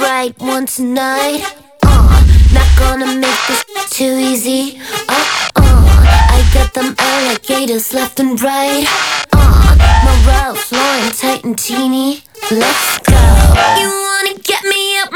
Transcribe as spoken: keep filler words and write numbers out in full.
right one tonight. Uh, not gonna make this too easy. Uh, uh, I got them alligators left and right. Uh, my Ralph Lauren tight and teeny. Let's go. You wanna get me up